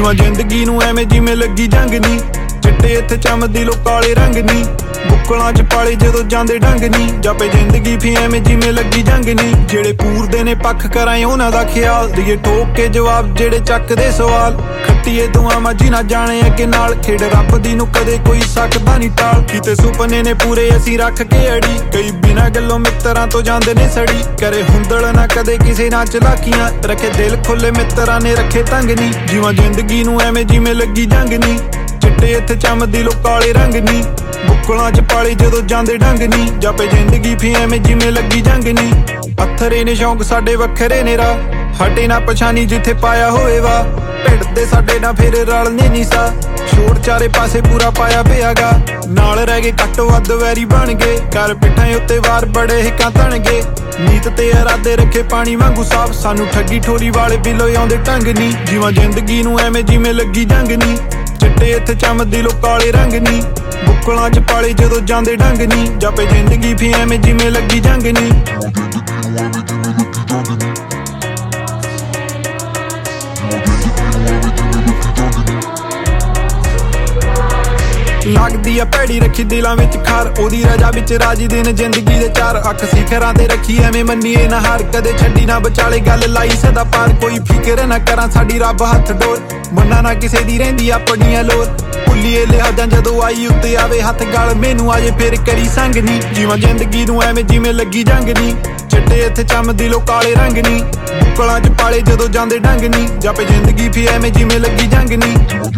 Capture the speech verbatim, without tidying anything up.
ਜੀਵਾਂ ਜ਼ਿੰਦਗੀ ਨੂੰ ਐਵੇਂ ਜਿਵੇਂ ਲੱਗੀ ਜੰਗ ਨੀ। ਚਿੱਟੇ ਇੱਥੇ ਚਮਦੀ ਲੋ ਕਾਲੇ ਰੰਗ ਨੀ, ਬੁੱਕਲਾਂ ਚ ਪਾਲੇ ਜਦੋਂ ਜਾਂਦੇ ਡੰਗ ਨੀ। ਜਾਪੇ ਜ਼ਿੰਦਗੀ ਫੀ ਐਵੇਂ ਜਿਵੇਂ ਲੱਗੀ ਜੰਗ ਨੀ। ਜਿਹੜੇ ਪੂਰਦੇ ਨੇ ਪੱਖ ਕਰਾਏ ਉਹਨਾਂ ਦਾ ਖਿਆਲ, ਦੀਏ ਠੋਕ ਕੇ ਜਵਾਬ ਜਿਹੜੇ ਚੱਕਦੇ ਸਵਾਲ। ਖੱਟੀਏ ਦੁਆਵਾਂ ਜਿਨ੍ਹਾਂ ਜਾਣੇ ਅੱਗੇ ਨਾਲ, ਖੇਡ ਰੱਬ ਦੀ ਨੂੰ ਕਦੇ ਕੋਈ ਸਕਦਾ ਨੀ ਟਾਲ। ਕਿਤੇ ਸੁਪਨੇ ਨੇ ਪੂਰੇ ਅਸੀਂ ਰੱਖ ਕੇ ਅੜੀ, ਕਈ ਬਿਨਾਂ ਗੱਲੋਂ ਮਿੱਤਰਾਂ ਤੋਂ ਜਾਂਦੇ ਨੇ ਸੜੀ। ਕਰੇ ਹੁੰਦਲ ਨਾ ਕਦੇ ਕਿਸੇ ਨਾਲ ਚਲਾਕੀਆਂ, ਰੱਖੇ ਦਿਲ ਖੁੱਲੇ ਮਿੱਤਰਾਂ ਨੇ ਰੱਖੇ ਤੰਗ ਨੀ। ਜੀਵਾਂ ਜ਼ਿੰਦਗੀ ਨੂੰ ਐਵੇਂ ਜਿਵੇਂ ਲੱਗੀ ਜੰਗ ਨੀ। ਚਿੱਟੇ ਇੱਥੇ ਚਮਦੀ ਲੋ ਕਾਲੇ ਰੰਗ ਨੀ, ਬੁੱਕਲਾਂ ਚ ਪਾਲੇ ਜਦੋਂ ਜਾਂਦੇ ਡੰਗ ਨੀ। ਜਾਪੇ ਜ਼ਿੰਦਗੀ ਫੀ ਐਵੇਂ ਜਿਵੇਂ ਲੱਗੀ ਜੰਗ ਨੀ। ਪੱਥਰੇ ਨੇ ਸ਼ੌਂਕ ਸਾਡੇ ਵੱਖਰੇ ਨੇ ਰਾਹ, ਹਟੇ ਨਾ ਪਛਾਣੀ ਜਿੱਥੇ ਪਾਇਆ ਹੋਏ ਵਾ। ਢਿੱਡ ਦੇ ਸਾਡੇ ਨਾਲ ਫੇਰ ਰਲਨੇ ਨੀ ਸਾ, ਸ਼ੋਰ ਚਾਰੇ ਪਾਸੇ ਪੂਰਾ ਪਾਇਆ ਪਿਆਗਾ। ਨਾਲ ਰਹਿ ਗਏ ਘੱਟ ਵੱਧ ਵੈਰੀ ਬਣ ਗਏ, ਕਰ ਪਿੱਠਾਂ ਉੱਤੇ ਵਾਰ ਬੜੇ ਹਿੱਕਾਂ ਤਣਗੇ। ਨੀਤ ਤੇ ਇਰਾਦੇ ਰੱਖੇ ਪਾਣੀ ਵਾਂਗੂ ਸਾਫ, ਸਾਨੂੰ ਠੱਗੀ ਠੋਰੀ ਵਾਲੇ ਬਿੱਲੋ ਆਉਂਦੇ ਢੰਗ ਨੀ। ਜੀਵਾਂ ਜ਼ਿੰਦਗੀ ਨੂੰ ਐਵੇਂ ਜਿਵੇਂ ਲੱਗੀ ਜੰਗ ਨੀ। ਚਿੱਟੇ ਇੱਥੇ ਚਮਦੀ ਲੋ ਕਾਲੇ ਰੰਗ ਨੀ, ਬੁੱਕਲਾਂ ਚ ਪਾਲੇ ਜਦੋਂ ਜਾਂਦੇ ਡੰਗ ਨੀ। ਜਾਪੇ ਜ਼ਿੰਦਗੀ ਫੀ ਐਵੇਂ ਜਿਵੇਂ ਲੱਗੀ ਜੰਗ ਨੀ। ਲੱਗਦੀ ਆ ਭੈੜੀ ਰੱਖੀ ਦਿਲਾਂ ਵਿੱਚ ਖਾਰ, ਉਹਦੀ ਰਜਾ ਵਿੱਚ ਰਾਜੀ ਦਿਨ ਜ਼ਿੰਦਗੀ ਦੇ ਚਾਰ। ਅੱਖ ਸਿਖਰਾਂ ਤੇ ਰੱਖੀ ਐਵੇਂ ਮੰਨੀਏ ਨਾ ਹਾਰ, ਕਦੇ ਛੱਡੀ ਨਾ ਵਿਚਾਲੇ ਗੱਲ ਲਾਈ ਸਦਾ ਪਾਰ। ਕੋਈ ਫਿਕਰ ਨਾ ਕਰਾਂ ਸਾਡੀ ਰੱਬ ਹੱਥ ਡੋਰ, ਮੰਨਾ ਨਾ ਕਿਸੇ ਦੀ ਰਹਿੰਦੀ ਆਪਣੀਆਂ ਲੋਰ। ਭੁੱਲੀਏ ਲਿਹਾਜ਼ਾਂ ਜਦੋਂ ਆਈ ਉੱਤੇ ਆਵੇ ਹੱਥ ਗਲ, ਮੈਨੂੰ ਆਜੇ ਫਿਰ ਕਰੀ ਸੰਗ ਨੀ। ਜੀਵਾਂ ਜ਼ਿੰਦਗੀ ਨੂੰ ਐਵੇਂ ਜਿਵੇਂ ਲੱਗੀ ਜੰਗ ਨੀ। ਚਿੱਟੇ ਇੱਥੇ ਚਮਦੀ ਲੋ ਕਾਲੇ ਰੰਗ ਨੀ, ਬੁੱਕਲਾਂ ਚ ਪਾਲੇ ਜਦੋਂ ਜਾਂਦੇ ਡੰਗ ਨੀ। ਜਾਪੇ ਜ਼ਿੰਦਗੀ ਫੀ ਐਵੇਂ ਜਿਵੇਂ ਲੱਗੀ ਜੰਗ ਨੀ।